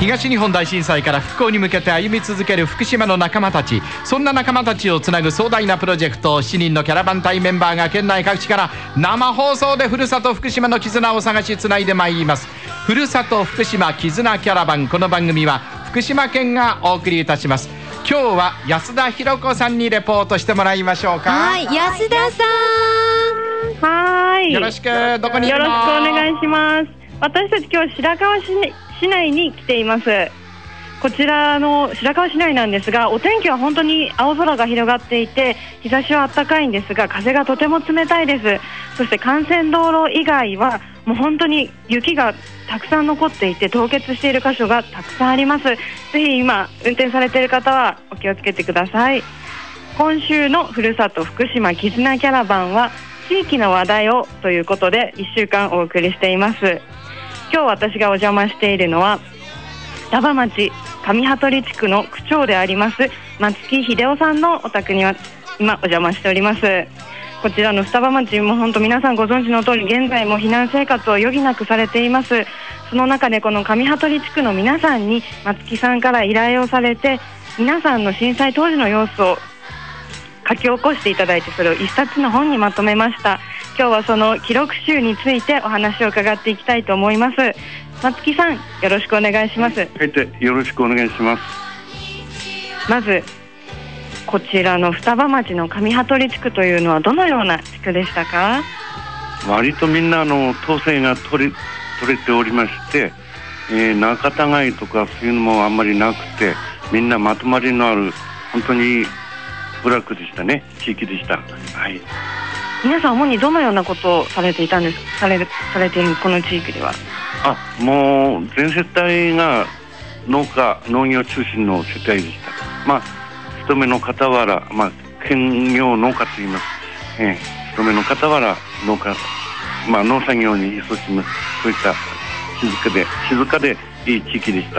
東日本大震災から復興に向けて歩み続ける福島の仲間たち、そんな仲間たちをつなぐ壮大なプロジェクト、7人のキャラバン隊メンバーが県内各地から生放送でふるさと福島の絆を探しつないでまいります。ふるさと福島絆キャラバン。この番組は福島県がお送りいたします。今日は安田博子さんにレポートしてもらいましょうか。 はい、安田さん。 はい。 よろしく。どこにいるの？ よろしくお願いします。私たち今日白河市内に来ています。こちらの白河市内なんですが、お天気は本当に青空が広がっていて、日差しは暖かいんですが、風がとても冷たいです。そして幹線道路以外はもう本当に雪がたくさん残っていて、凍結している箇所がたくさんあります。ぜひ今運転されている方はお気をつけてください。今週のふるさと福島絆キャラバンは地域の話題をということで1週間お送りしています。今日私がお邪魔しているのは双葉町上羽鳥地区の区長であります松木秀夫さんのお宅には今お邪魔しております。こちらの双葉町も本当皆さんご存知の通り、現在も避難生活を余儀なくされています。その中でこの上羽鳥地区の皆さんに松木さんから依頼をされて、皆さんの震災当時の様子を書き起こしていただいて、それを一冊の本にまとめました。今日はその記録集についてお話を伺っていきたいと思います。松木さん、よろしくお願いします。 はい、よろしくお願いします。 まずこちらの双葉町の上羽鳥地区というのはどのような地区でしたか？ 割とみんな統制が取れておりまして、仲違いとかそういうのもあんまりなくて、みんなまとまりのある本当に部落でしたね、地域でした。はい。 皆さん主にどのようなことをされていたんですか？されているこの地域では。 もう全世帯が農業中心の世帯でした。勤めの傍ら、兼業農家と言います。勤めの傍ら農家、農作業に勤しむ、そういった静かでいい地域でした。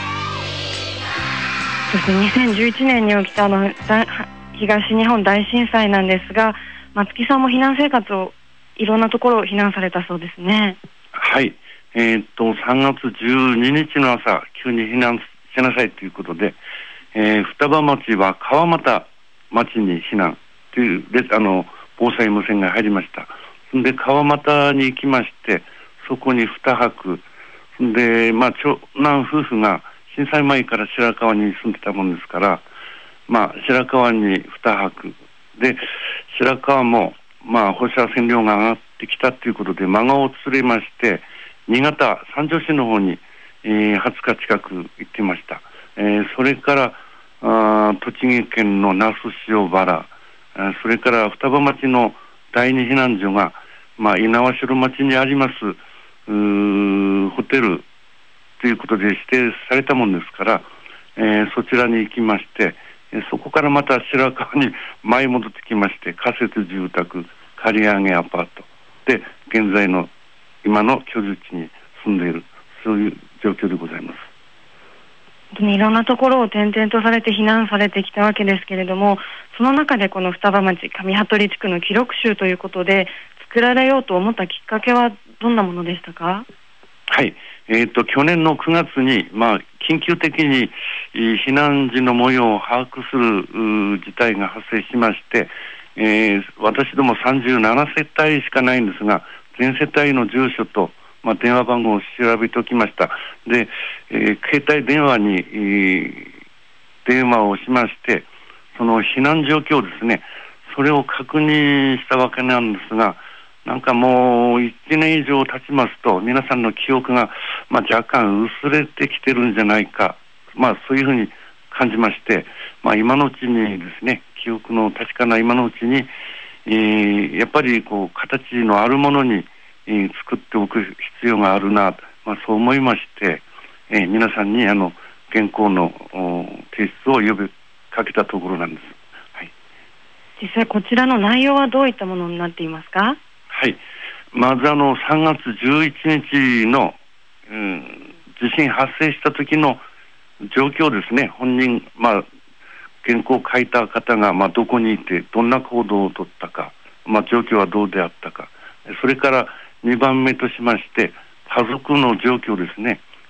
そして2011年に起きた東日本大震災なんですが、松木さんも避難生活をいろんなところを避難されたそうですね。 はい。3月12日の朝、急に避難しなさいということで、双葉町は川俣町に避難という防災無線が入りました。で川俣に行きまして、そこに2泊で、長男夫婦が震災前から白河に住んでたもんですから、白河に2泊で、白河も放射線量が上がってきたということで孫を連れまして、新潟三条市の方に、20日近く行ってました。それから栃木県の那須塩原、それから双葉町の第二避難所が、猪苗代町にありますホテルということで指定されたものですから、そちらに行きまして、そこからまた白河に舞い戻ってきまして、仮設住宅、借り上げアパートで現在の今の居住地に住んでいる、そういう状況でございます。 本当にいろんなところを転々とされて避難されてきたわけですけれども、その中でこの双葉町上羽鳥地区の記録集ということで作られようと思ったきっかけはどんなものでしたか？ はい、去年の9月に、緊急的に避難時の模様を把握する事態が発生しまして、私ども37世帯しかないんですが、全世帯の住所と、電話番号を調べておきました。で、携帯電話に、電話をしまして、その避難状況ですね、それを確認したわけなんですが、なんかもう1年以上経ちますと皆さんの記憶が、若干薄れてきてるんじゃないか、そういうふうに感じまして、今のうちにですね、記憶の確かな今のうちに、やっぱり形のあるものに、作っておく必要があるな、そう思いまして、皆さんに原稿の提出を呼びかけたところなんです。はい、 実際こちらの内容はどういったものになっていますか？ はい、まず3月11日の、地震発生した時の状況ですね。本人、原稿を書いた方が、どこにいてどんな行動をとったか、状況はどうであったか、それから2番目としまして家族の状況ですね。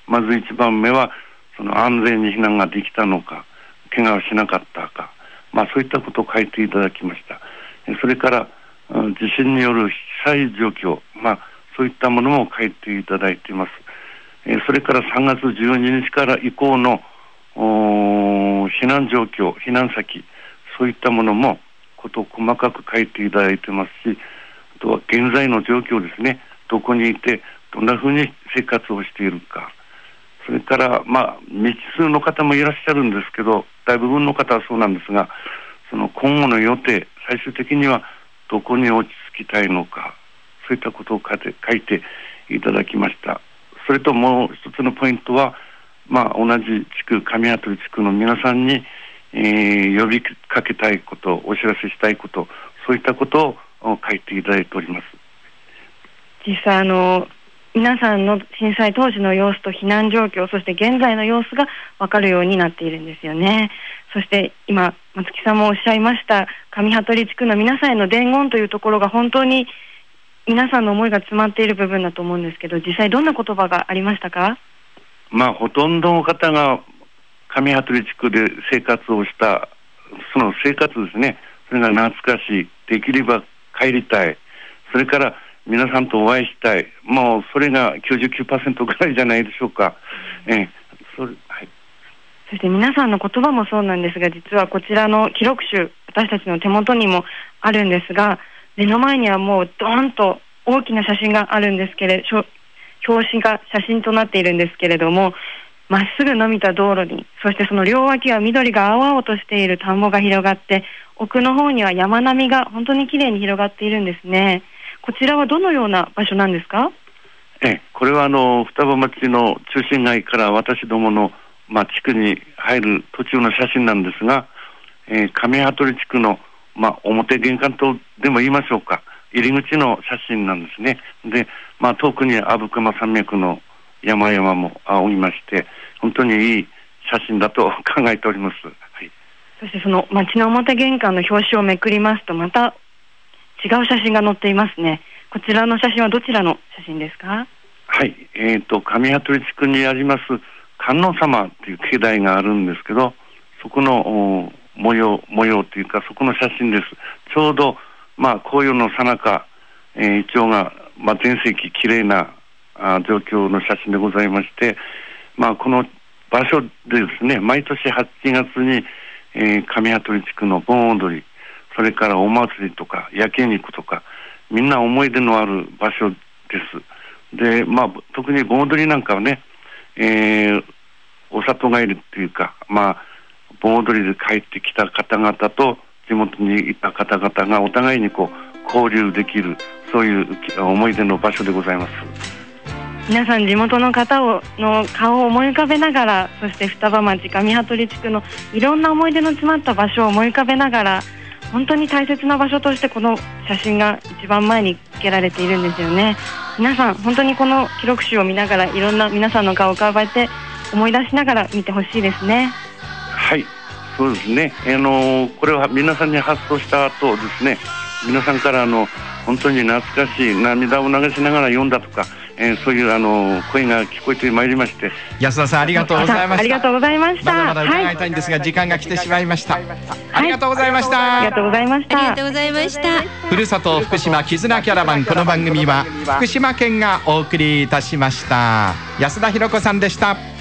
まず一番目はその安全に避難ができたのか、怪我をしなかったか、そういったことを書いていただきました。それから地震による被災状況、そういったものも書いていただいています。それから3月12日から以降の避難状況、避難先、そういったものもこと細かく書いていただいてますし、あとは現在の状況ですね、どこにいてどんなふうに生活をしているか、それから未知数の方もいらっしゃるんですけど、大部分の方はそうなんですが、その今後の予定、最終的にはどこに落ち着きたいのか、そういったことを書いていただきました。それともう一つのポイントは、同じ地区、上鳩地区の皆さんに、呼びかけたいこと、お知らせしたいこと、そういったことを書いていただいております。 実際皆さんの震災当時の様子と避難状況、そして現在の様子が分かるようになっているんですよね。そして今松木さんもおっしゃいました上鳩地区の皆さんへの伝言というところが本当に皆さんの思いが詰まっている部分だと思うんですけど、実際どんな言葉がありましたか？ ほとんどの方が上鳩地区で生活をしたその生活ですね、それが懐かしい、できれば帰りたい、それから皆さんとお会いしたい、もうそれが 99% ぐらいじゃないでしょうか。 そして皆さんの言葉もそうなんですが、実はこちらの記録集、私たちの手元にもあるんですが、目の前にはもうドーンと大きな写真があるんですけれど、表紙が写真となっているんですけれども、まっすぐ伸びた道路に、そしてその両脇は緑が青々としている田んぼが広がって、奥の方には山並みが本当にきれいに広がっているんですね。こちらはどのような場所なんですか？ これは双葉町の中心街から私どもの、地区に入る途中の写真なんですが、上鳩地区の、表玄関とでも言いましょうか、入り口の写真なんですね。で、遠くに阿武隈山脈の山々も仰ぎまして、本当にいい写真だと考えております。 そしてその町の表玄関の表紙をめくりますと、また違う写真が載っていますね。こちらの写真はどちらの写真ですか？ はい、上鳩地区にあります観音様という境内があるんですけど、そこの模様というか、そこの写真です。ちょうど紅葉の最中、イチョウが、全盛期きれいな状況の写真でございまして、この場所でですね、毎年8月に、上鳩地区の盆踊り、それからお祭りとか焼肉とか、みんな思い出のある場所です。で、特に盆踊りなんかはね、お里帰りっていうか、盆踊りで帰ってきた方々と地元にいた方々がお互いに交流できる、そういう思い出の場所でございます。 皆さん地元の方の顔を思い浮かべながら、そして双葉町上鳩地区のいろんな思い出の詰まった場所を思い浮かべながら、本当に大切な場所としてこの写真が一番前に付けられているんですよね。皆さん本当にこの記録集を見ながら、いろんな皆さんの顔を浮かべて思い出しながら見てほしいですね。 はい、そうですね。これは皆さんに発送した後ですね、皆さんから本当に懐かしい、涙を流しながら読んだとか、そういう声が聞こえてまいりまして、 安田さんありがとうございました。 ありがとうございました。 まだまだ伺いたいんですが、時間が来てしまいました。ありがとうございました。 ありがとうございました。 ありがとうございました。 ふるさと福島絆キャラバン、この番組は福島県がお送りいたしました。安田ひろ子さんでした。